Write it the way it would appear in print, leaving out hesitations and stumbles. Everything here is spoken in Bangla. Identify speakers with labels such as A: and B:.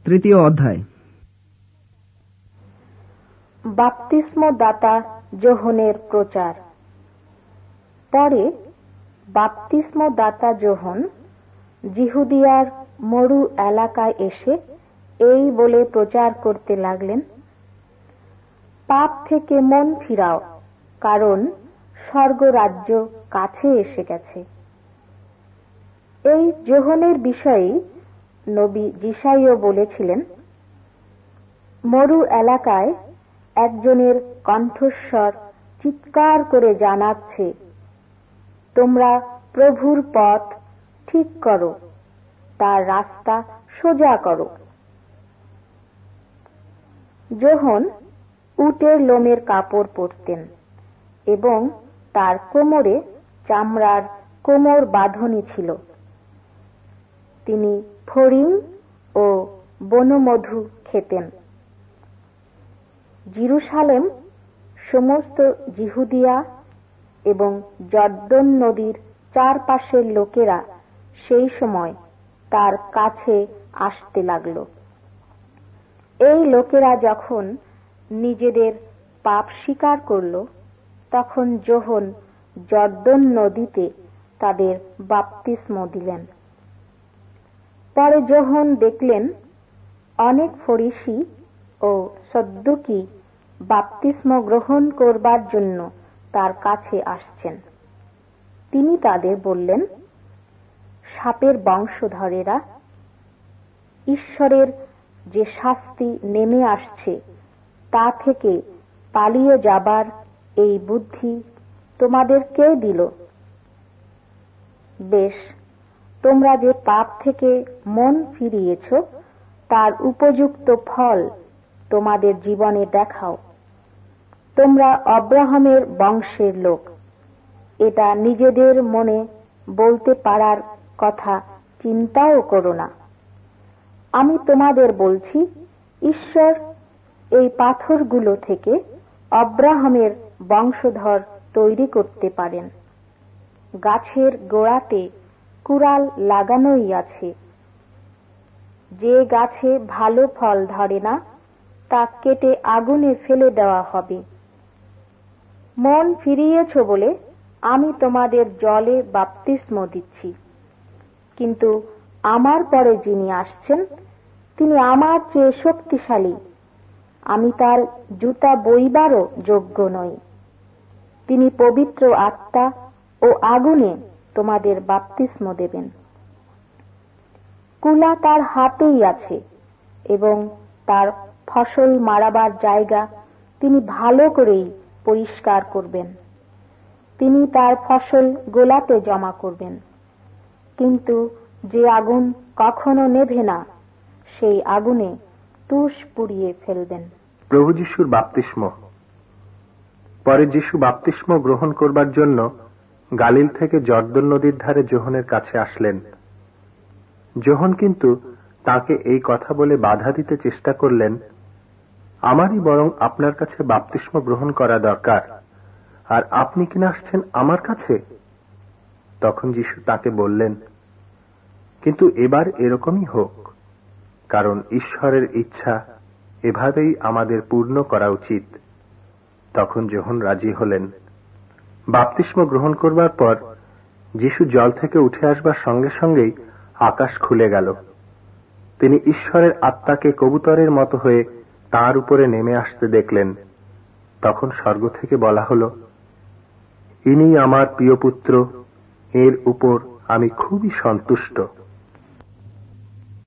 A: তৃতীয় অধ্যায়।
B: বাপ্তিস্মদাতা যোহনের প্রচার। পরে বাপ্তিস্মদাতা যোহন জিহুদিয়ার মরু এলাকায় এসে এই বলে প্রচার করতে লাগলেন, পাপ থেকে মন ফিরাও, কারণ স্বর্গরাজ্য কাছে এসে গেছে। এই যোহনের বিষয়ে নবী যিশাইও বলেছিলেন, মরু এলাকায় একজনের কণ্ঠস্বর চিৎকার করে জানাচ্ছে, তোমরা প্রভুর পথ ঠিক করো, তার রাস্তা সোজা করো। যোহন উটের লোমের কাপড় পরতেন এবং তার কোমরে চামড়ার কোমর বাঁধনি ছিল। তিনি ফড়িং ও বনমধু খেতেন। জেরুসালেম, সমস্ত জিহুদিয়া এবং জর্দন নদীর চারপাশের লোকেরা সেই সময় তার কাছে আসতে লাগল। এই লোকেরা যখন নিজেদের পাপ স্বীকার করল, তখন যোহন জর্দন নদীতে তাদের বাপ্তিস্ম দিলেন। পরে যোহন দেখলেন অনেক ফরিসি ও সদ্দুকি বাপ্তিস্ম গ্রহণ করবার জন্য তার কাছে আসছেন। তিনি তাদের বললেন, সাপের বংশধরেরা, ঈশ্বরের যে শাস্তি নেমে আসছে তা থেকে পালিয়ে যাবার এই বুদ্ধি তোমাদের কে দিল? বেশ, তোমরা যে পাপ থেকে মন ফিরিয়েছ তার উপযুক্ত ফল তোমাদের জীবনে দেখাও। তোমরা অব্রাহামের বংশের লোক, এটা নিজেদের মনে বলতে পারার কথা চিন্তাও করো না। আমি তোমাদের বলছি, ঈশ্বর এই পাথরগুলো থেকে অব্রাহামের বংশধর তৈরি করতে পারেন। গাছের গোড়াতে কুড়াল লাগানোই আছে। যে গাছে ভালো ফল ধরে না তা কেটে আগুনে ফেলে দেওয়া হবে। মন ফিরিয়েছ বলে আমি তোমাদের জলে বাপ্তিস্ম দিচ্ছি, কিন্তু আমার পরে যিনি আসছেন তিনি আমার চেয়ে শক্তিশালী, আমি তার জুতা বইবারও যোগ্য নই। তিনি পবিত্র আত্মা ও আগুনে তোমাদের বাপ্তিস্ম দেবেন। কুলা তার হাতেই আছে এবং তার ফসল মারাবার জায়গা তিনি ভালো করেই পরিষ্কার করবেন। তিনি তার ফসল গোলাতে জমা করবেন, কিন্তু যে আগুন কখনো নেভে না সেই আগুনে তুষ পুড়িয়ে ফেলবেন।
C: প্রভু যিশুর বাপ্তিস্ম। পরে যিশু বাপ্তিস্ম গ্রহণ করবার জন্য গালিল থেকে জর্দন নদীর ধারে যোহনের কাছে আসলেন। যোহন কিন্তু তাকে এই কথা বলে বাধা দিতে চেষ্টা করলেন, আমারই বরং আপনার কাছে বাপ্তিস্ম গ্রহণ করা দরকার, আর আপনি কিনা আসছেন আমার কাছে? তখন যিশু তাকে বললেন, কিন্তু এবার এরকমই হোক, কারণ ঈশ্বরের ইচ্ছা এভাবেই আমাদের পূর্ণ করা উচিত। তখন যোহন রাজি হলেন। বাপ্তিস্ম গ্রহণ করবার পর যিশু জল থেকে উঠে আসবার সঙ্গে সঙ্গেই আকাশ খুলে গেল। তিনি ঈশ্বরের আত্মাকে কবুতরের মতো হয়ে তাঁর উপরে নেমে আসতে দেখলেন। তখন স্বর্গ থেকে বলা হলো, ইনি আমার প্রিয় পুত্র, এর উপর আমি খুবই সন্তুষ্ট।